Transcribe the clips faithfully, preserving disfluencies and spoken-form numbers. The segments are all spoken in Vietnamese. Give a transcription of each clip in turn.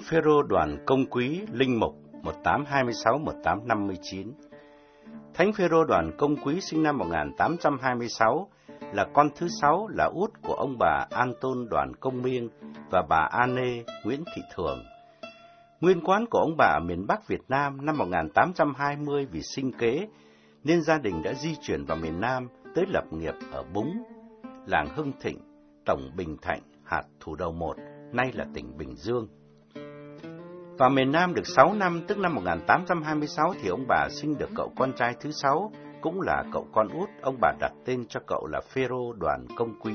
Phêrô Đoàn Công Quý, linh mục một nghìn tám trăm hai mươi sáu đến một nghìn tám trăm năm mươi chín. Thánh Phêrô Đoàn Công Quý sinh năm một nghìn tám trăm hai mươi sáu, là con thứ sáu, là út của ông bà An-tôn Đoàn Công Miên và bà An-nê Nguyễn Thị Thường. Nguyên quán của ông bà ở miền Bắc Việt Nam. Năm một nghìn tám trăm hai mươi vì sinh kế nên gia đình đã di chuyển vào miền Nam tới lập nghiệp ở Búng, làng Hưng Thịnh, tổng Bình Thạnh, hạt Thủ Dầu Một, nay là tỉnh Bình Dương. Vào miền Nam được sáu năm, tức năm một nghìn tám trăm hai mươi sáu, thì ông bà sinh được cậu con trai thứ sáu, cũng là cậu con út. Ông bà đặt tên cho cậu là Phêrô Đoàn Công Quý.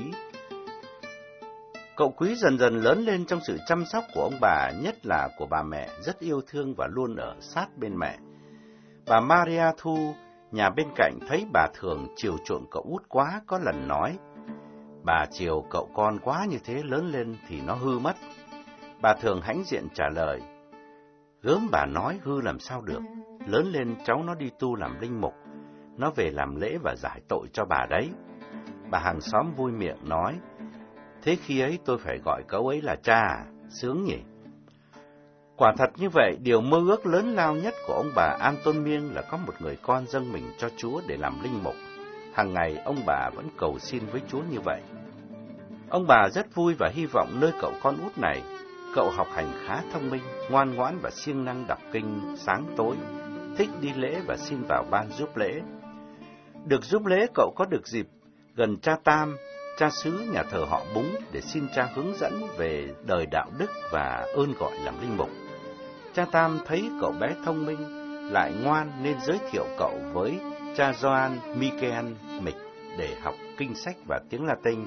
Cậu Quý dần dần lớn lên trong sự chăm sóc của ông bà, nhất là của bà mẹ, rất yêu thương và luôn ở sát bên mẹ. Bà Maria Thu, nhà bên cạnh, thấy bà Thường chiều chuộng cậu út quá, có lần nói: "Bà chiều cậu con quá như thế, lớn lên thì nó hư mất." Bà Thường hãnh diện trả lời: "Gớm bà nói, hư làm sao được, lớn lên cháu nó đi tu làm linh mục, nó về làm lễ và giải tội cho bà đấy." Bà hàng xóm vui miệng nói: "Thế khi ấy tôi phải gọi cậu ấy là cha à? Sướng nhỉ?" Quả thật như vậy, điều mơ ước lớn lao nhất của ông bà An-tôn Miên là có một người con dâng mình cho Chúa để làm linh mục. Hàng ngày ông bà vẫn cầu xin với Chúa như vậy. Ông bà rất vui và hy vọng nơi cậu con út này. Cậu học hành khá thông minh, ngoan ngoãn và siêng năng đọc kinh sáng tối, thích đi lễ và xin vào ban giúp lễ. Được giúp lễ, cậu có được dịp gần cha Tam, cha xứ nhà thờ họ Búng, để xin cha hướng dẫn về đời đạo đức và ơn gọi làm linh mục. Cha Tam thấy cậu bé thông minh lại ngoan nên giới thiệu cậu với cha Gioan Michael Mịch để học kinh sách và tiếng Latin.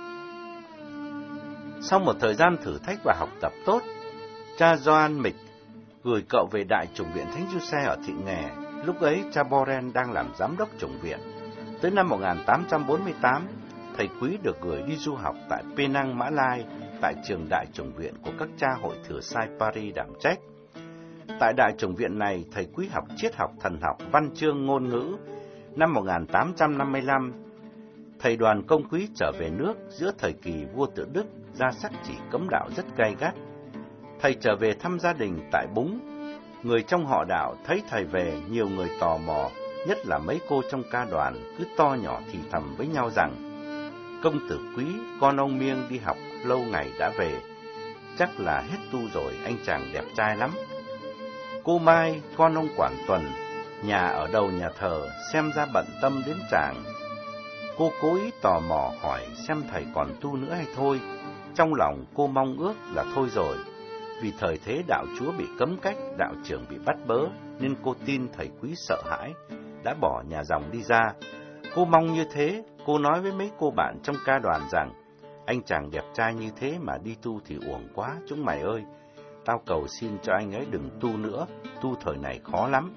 Sau một thời gian thử thách và học tập tốt, cha Gioan Mịch gửi cậu về Đại chủng viện Thánh Giuse ở Thị Nghè. Lúc ấy cha Boren đang làm giám đốc chủng viện. Tới năm một nghìn tám trăm bốn mươi tám, thầy Quý được gửi đi du học tại Penang, Mã Lai, tại trường Đại chủng viện của các cha hội Thừa Sai Paris đảm trách. Tại Đại chủng viện này, thầy Quý học triết học, thần học, văn chương, ngôn ngữ. Năm một nghìn tám trăm năm mươi lăm, thầy Đoàn Công Quý trở về nước giữa thời kỳ vua Tự Đức ra sắc chỉ cấm đạo rất gay gắt. Thầy trở về thăm gia đình tại Búng. Người trong họ đạo thấy thầy về, nhiều người tò mò, nhất là mấy cô trong ca đoàn, cứ to nhỏ thì thầm với nhau rằng: "Công tử Quý, con ông Miêng đi học lâu ngày đã về, chắc là hết tu rồi, anh chàng đẹp trai lắm." Cô Mai, con ông Quản Tuần, nhà ở đầu nhà thờ, xem ra bận tâm đến chàng. Cô cố ý tò mò hỏi xem thầy còn tu nữa hay thôi. Trong lòng cô mong ước là thôi rồi. Vì thời thế đạo Chúa bị cấm cách, đạo trưởng bị bắt bớ, nên cô tin thầy Quý sợ hãi, đã bỏ nhà dòng đi ra. Cô mong như thế, cô nói với mấy cô bạn trong ca đoàn rằng: "Anh chàng đẹp trai như thế mà đi tu thì uổng quá, chúng mày ơi. Tao cầu xin cho anh ấy đừng tu nữa, tu thời này khó lắm."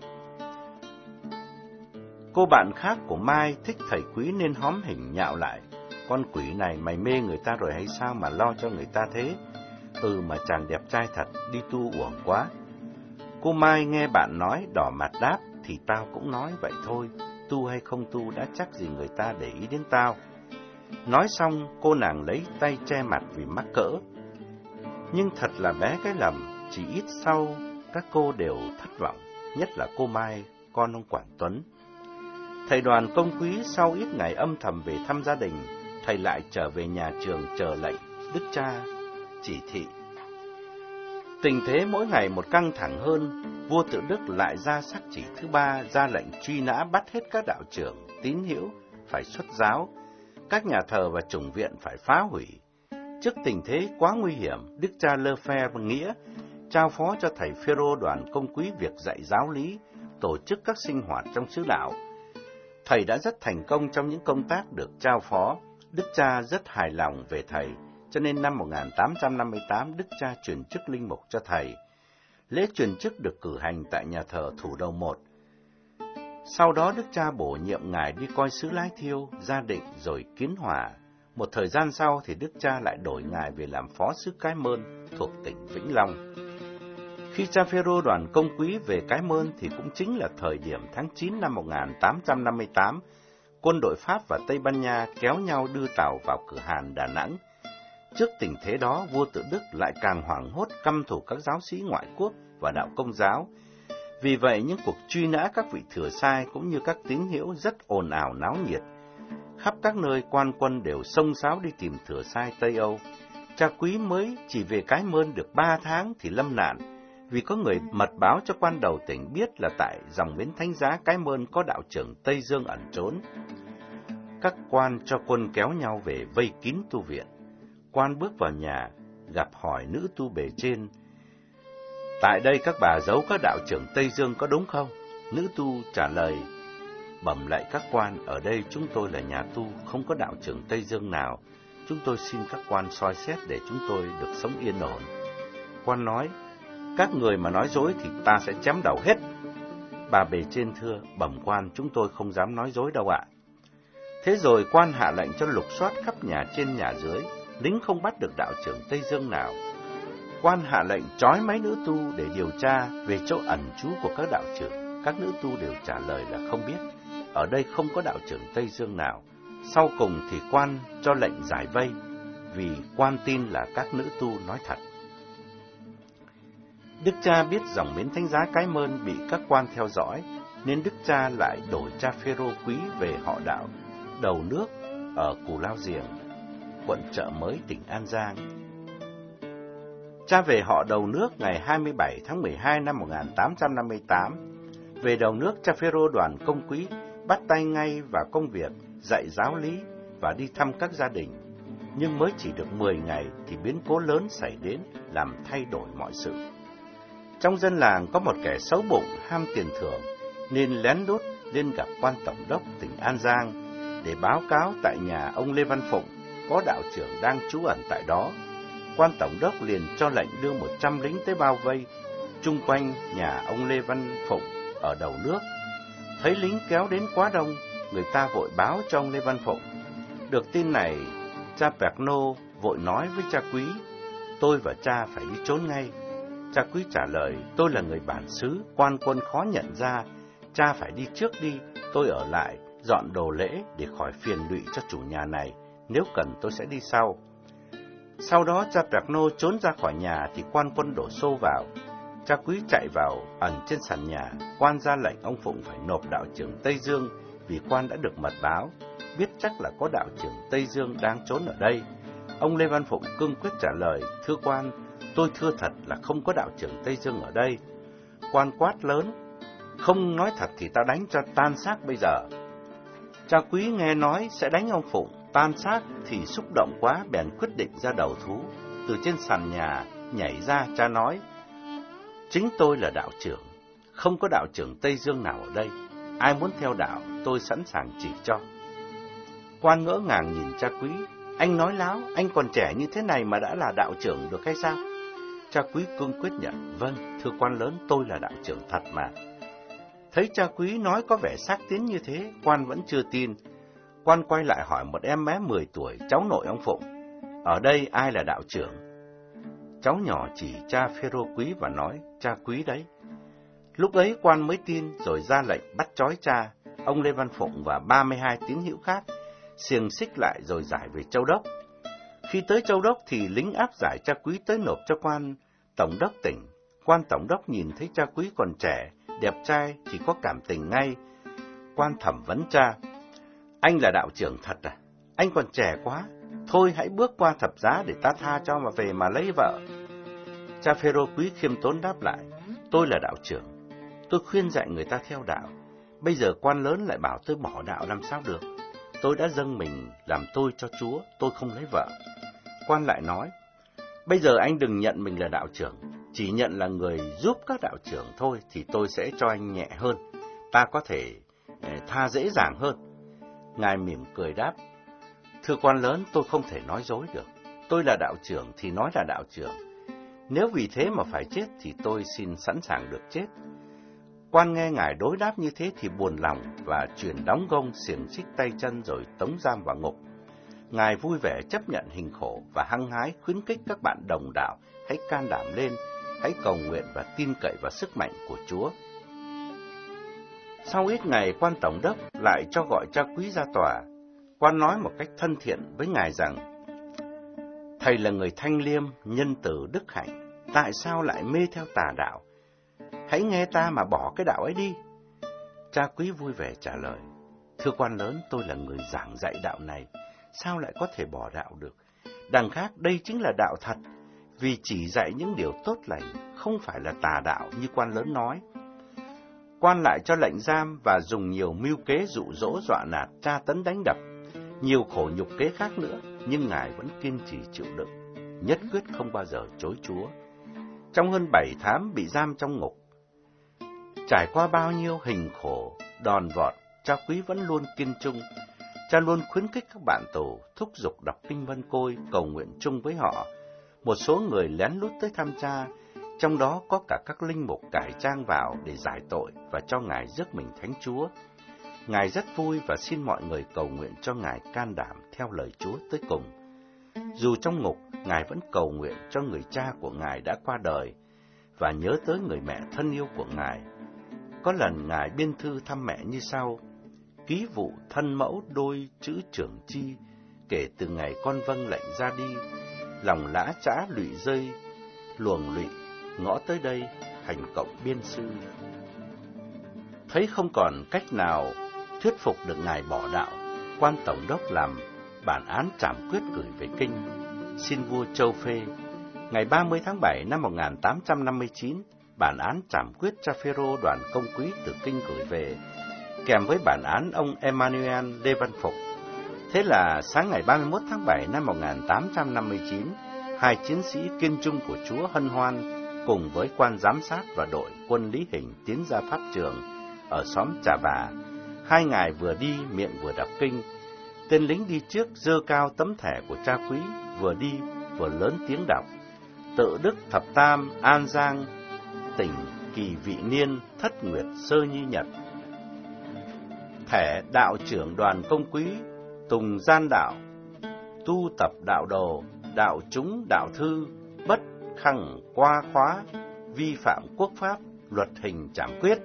Cô bạn khác của Mai thích thầy Quý nên hóm hình nhạo lại: "Con quỷ này, mày mê người ta rồi hay sao mà lo cho người ta thế? Ừ mà chàng đẹp trai thật, đi tu uổng quá." Cô Mai nghe bạn nói đỏ mặt đáp: "Thì tao cũng nói vậy thôi, tu hay không tu đã chắc gì người ta để ý đến tao." Nói xong, cô nàng lấy tay che mặt vì mắc cỡ. Nhưng thật là bé cái lầm, chỉ ít sau, các cô đều thất vọng, nhất là cô Mai, con ông Quản Tuấn. Thầy Đoàn Công Quý sau ít ngày âm thầm về thăm gia đình, thầy lại trở về nhà trường chờ lệnh đức cha chỉ thị. Tình thế mỗi ngày một căng thẳng hơn, vua Tự Đức lại ra sắc chỉ thứ ba, ra lệnh truy nã bắt hết các đạo trưởng, tín hữu phải xuất giáo, các nhà thờ và chủng viện phải phá hủy. Trước tình thế quá nguy hiểm, đức cha Lefebvre Nghĩa trao phó cho thầy Phêrô Đoàn Công Quý việc dạy giáo lý, tổ chức các sinh hoạt trong xứ đạo. Thầy đã rất thành công trong những công tác được trao phó. Đức cha rất hài lòng về thầy, cho nên năm một nghìn tám trăm năm mươi tám, đức cha truyền chức linh mục cho thầy. Lễ truyền chức được cử hành tại nhà thờ Thủ Dầu Một. Sau đó đức cha bổ nhiệm ngài đi coi xứ Lái Thiêu, Gia Định rồi Kiến Hòa. Một thời gian sau thì đức cha lại đổi ngài về làm phó xứ Cái Mơn thuộc tỉnh Vĩnh Long. Khi cha Phêrô Đoàn Công Quý về Cái Mơn thì cũng chính là thời điểm tháng chín năm một nghìn tám trăm năm mươi tám, quân đội Pháp và Tây Ban Nha kéo nhau đưa tàu vào cửa Hàn Đà Nẵng. Trước tình thế đó, vua Tự Đức lại càng hoảng hốt căm thù các giáo sĩ ngoại quốc và đạo Công giáo. Vì vậy, những cuộc truy nã các vị thừa sai cũng như các tín hữu rất ồn ào náo nhiệt. Khắp các nơi quan quân đều xông xáo đi tìm thừa sai Tây Âu. Cha Quý mới chỉ về Cái Mơn được ba tháng thì lâm nạn, vì có người mật báo cho quan đầu tỉnh biết là tại dòng bến Thánh Giá Cái Mơn có đạo trưởng Tây Dương ẩn trốn. Các quan cho quân kéo nhau về vây kín tu viện. Quan bước vào nhà, gặp hỏi nữ tu bề trên: tại đây các bà giấu các đạo trưởng Tây Dương có đúng không? Nữ tu trả lời: bẩm lạy các quan, ở đây chúng tôi là nhà tu, không có đạo trưởng Tây Dương nào. Chúng tôi xin các quan soi xét để chúng tôi được sống yên ổn. Quan nói: các người mà nói dối thì ta sẽ chém đầu hết. Bà bề trên thưa: bẩm quan, chúng tôi không dám nói dối đâu ạ. Thế rồi quan hạ lệnh cho lục soát khắp nhà trên nhà dưới, lính không bắt được đạo trưởng Tây Dương nào. Quan hạ lệnh trói mấy nữ tu để điều tra về chỗ ẩn trú của các đạo trưởng. Các nữ tu đều trả lời là không biết, ở đây không có đạo trưởng Tây Dương nào. Sau cùng thì quan cho lệnh giải vây, vì quan tin là các nữ tu nói thật. Đức cha biết dòng bến Thánh Giá Cái Mơn bị các quan theo dõi, nên Đức cha lại đổi cha Phêrô Quý về họ đạo Đầu Nước ở Cù Lao Giềng, quận Chợ Mới, tỉnh An Giang. Cha về họ Đầu Nước ngày hai mươi bảy tháng mười hai năm một nghìn tám trăm năm mươi tám. Về Đầu Nước, cha Phêrô Đoàn Công Quý bắt tay ngay vào công việc dạy giáo lý và đi thăm các gia đình. Nhưng mới chỉ được mười ngày thì biến cố lớn xảy đến làm thay đổi mọi sự. Trong dân làng có một kẻ xấu bụng ham tiền thưởng nên lén lút lên gặp quan tổng đốc tỉnh An Giang để báo cáo tại nhà ông Lê Văn Phụng có đạo trưởng đang trú ẩn tại đó. Quan tổng đốc liền cho lệnh đưa một trăm lính tới bao vây chung quanh nhà ông Lê Văn Phụng ở Đầu Nước. Thấy lính kéo đến quá đông, người ta vội báo cho ông Lê Văn Phụng. Được tin này, cha Perno vội nói với cha Quý: tôi và cha phải đi trốn ngay. Cha Quý trả lời: tôi là người bản xứ, quan quân khó nhận ra, cha phải đi trước đi, tôi ở lại dọn đồ lễ để khỏi phiền lụy cho chủ nhà này, nếu cần tôi sẽ đi sau. Sau đó cha Perno trốn ra khỏi nhà thì quan quân đổ xô vào. Cha Quý chạy vào ẩn trên sàn nhà. Quan ra lệnh ông Phụng phải nộp đạo trưởng Tây Dương, vì quan đã được mật báo, biết chắc là có đạo trưởng Tây Dương đang trốn ở đây. Ông Lê Văn Phụng cương quyết trả lời: thưa quan, tôi thưa thật là không có đạo trưởng Tây Dương ở đây. Quan quát lớn: không nói thật thì ta đánh cho tan xác bây giờ. Cha Quý nghe nói sẽ đánh ông Phụng tan xác thì xúc động quá, bèn quyết định ra đầu thú. Từ trên sàn nhà nhảy ra, cha nói: chính tôi là đạo trưởng, không có đạo trưởng Tây Dương nào ở đây. Ai muốn theo đạo, tôi sẵn sàng chỉ cho. Quan ngỡ ngàng nhìn cha Quý: anh nói láo, anh còn trẻ như thế này mà đã là đạo trưởng được hay sao? Cha Quý cương quyết nhận: vâng, thưa quan lớn, tôi là đạo trưởng thật mà. Thấy cha Quý nói có vẻ xác tín như thế, quan vẫn chưa tin. Quan quay lại hỏi một em bé mười tuổi, cháu nội ông Phụng: ở đây ai là đạo trưởng? Cháu nhỏ chỉ cha Phêrô Quý và nói: cha Quý đấy. Lúc ấy quan mới tin, rồi ra lệnh bắt trói cha, ông Lê Văn Phụng và ba mươi hai tín hữu khác, xiềng xích lại rồi giải về Châu Đốc. Khi tới Châu Đốc thì lính áp giải cha Quý tới nộp cho quan tổng đốc tỉnh. Quan tổng đốc nhìn thấy cha Quý còn trẻ, đẹp trai thì có cảm tình ngay. Quan thẩm vấn cha: anh là đạo trưởng thật à? Anh còn trẻ quá, thôi hãy bước qua thập giá để ta tha cho mà về mà lấy vợ. Cha Phêrô Quý khiêm tốn đáp lại: tôi là đạo trưởng, tôi khuyên dạy người ta theo đạo. Bây giờ quan lớn lại bảo tôi bỏ đạo làm sao được? Tôi đã dâng mình làm tôi cho Chúa, tôi không lấy vợ. Quan lại nói: bây giờ anh đừng nhận mình là đạo trưởng, chỉ nhận là người giúp các đạo trưởng thôi thì tôi sẽ cho anh nhẹ hơn, ta có thể tha dễ dàng hơn. Ngài mỉm cười đáp: thưa quan lớn, tôi không thể nói dối được. Tôi là đạo trưởng thì nói là đạo trưởng. Nếu vì thế mà phải chết thì tôi xin sẵn sàng được chết. Quan nghe ngài đối đáp như thế thì buồn lòng và chuyển đóng gông, xiềng xích tay chân rồi tống giam vào ngục. Ngài vui vẻ chấp nhận hình khổ và hăng hái khuyến khích các bạn đồng đạo hãy can đảm lên, hãy cầu nguyện và tin cậy vào sức mạnh của Chúa. Sau ít ngày, quan tổng đốc lại cho gọi cha Quý ra tòa. Quan nói một cách thân thiện với ngài rằng: Thầy là người thanh liêm, nhân từ, đức hạnh, tại sao lại mê theo tà đạo? Hãy nghe ta mà bỏ cái đạo ấy đi. Cha Quý vui vẻ trả lời, thưa quan lớn, tôi là người giảng dạy đạo này, sao lại có thể bỏ đạo được? Đằng khác đây chính là đạo thật, vì chỉ dạy những điều tốt lành, không phải là tà đạo như quan lớn nói. Quan lại cho lệnh giam và dùng nhiều mưu kế dụ dỗ dọa nạt, tra tấn đánh đập, nhiều khổ nhục kế khác nữa, nhưng ngài vẫn kiên trì chịu đựng, nhất quyết không bao giờ chối Chúa. Trong hơn bảy tháng bị giam trong ngục, trải qua bao nhiêu hình khổ, đòn vọt, cha Quý vẫn luôn kiên trung. Cha luôn khuyến khích các bạn tù thúc giục đọc kinh Vân Côi, cầu nguyện chung với họ. Một số người lén lút tới thăm cha, trong đó có cả các linh mục cải trang vào để giải tội và cho ngài rước mình thánh Chúa. Ngài rất vui và xin mọi người cầu nguyện cho ngài can đảm theo lời Chúa tới cùng. Dù trong ngục, ngài vẫn cầu nguyện cho người cha của ngài đã qua đời và nhớ tới người mẹ thân yêu của ngài. Có lần ngài biên thư thăm mẹ như sau: ký vụ thân mẫu đôi chữ trưởng chi, kể từ ngày con vâng lệnh ra đi, lòng lã chã lụy rơi, luồng lụy, ngõ tới đây, hành cộng biên sư. Thấy không còn cách nào thuyết phục được ngài bỏ đạo, quan tổng đốc làm bản án trảm quyết gửi về kinh, xin vua Châu phê. Ngày ba mươi tháng bảy năm một nghìn tám trăm năm mươi chín, bản án trảm quyết cha Phêrô Đoàn Công Quý từ kinh gửi về, kèm với bản án ông Emmanuel Lê Văn Phục. Thế là sáng ngày ba mươi mốt tháng bảy năm một nghìn tám trăm năm mươi chín, hai chiến sĩ kiên trung của Chúa hân hoan cùng với quan giám sát và đội quân Lý Hình tiến ra pháp trường ở xóm Trà Bà. Hai ngài vừa đi miệng vừa đọc kinh. Tên lính đi trước giơ cao tấm thẻ của cha Quý, vừa đi vừa lớn tiếng đọc: Tự Đức Thập Tam, An Giang, tỉnh Kỳ Vị Niên, Thất Nguyệt Sơ Nhi Nhật. Thẻ đạo trưởng Đoàn Công Quý, tùng gian đạo, tu tập đạo đồ, đạo chúng đạo thư, bất khăng qua khóa, vi phạm quốc pháp, luật hình trảm quyết.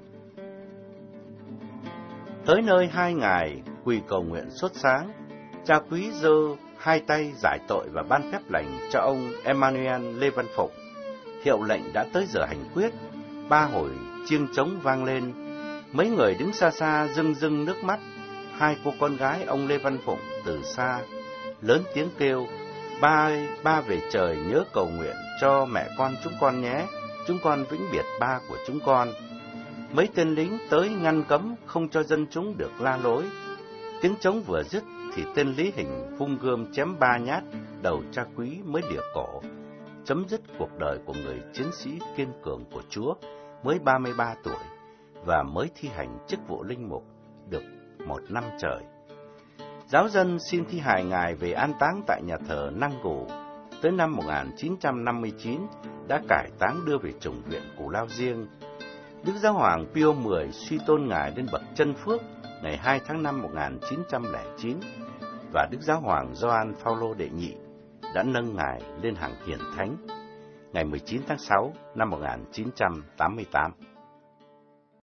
Tới nơi hai ngài quỳ cầu nguyện suốt sáng, cha Quý giơ hai tay giải tội và ban phép lành cho ông Emmanuel Lê Văn Phục. Hiệu lệnh đã tới giờ hành quyết, ba hồi chiêng trống vang lên. Mấy người đứng xa xa rưng rưng nước mắt. Hai cô con gái ông Lê Văn Phụng từ xa lớn tiếng kêu: Ba ơi, ba về trời nhớ cầu nguyện cho mẹ con chúng con nhé, chúng con vĩnh biệt ba của chúng con. Mấy tên lính tới ngăn cấm không cho dân chúng được la lối. Tiếng trống vừa dứt thì tên Lý Hình vung gươm chém ba nhát, đầu cha Quý mới lìa cổ, chấm dứt cuộc đời của người chiến sĩ kiên cường của Chúa, mới ba mươi ba tuổi và mới thi hành chức vụ linh mục được một năm trời. Giáo dân xin thi hài ngài về an táng tại nhà thờ Năng Gù. Tới năm một nghìn chín trăm năm mươi chín đã cải táng đưa về chủng viện Cù Lao Riêng. Đức Giáo hoàng Pio mười suy tôn ngài lên bậc chân phước ngày hai tháng năm một nghìn chín trăm lẻ chín, và Đức Giáo hoàng Gioan Phaolô đệ nhị đã nâng ngài lên hàng hiển thánh ngày mười chín tháng sáu năm một nghìn chín trăm tám mươi tám.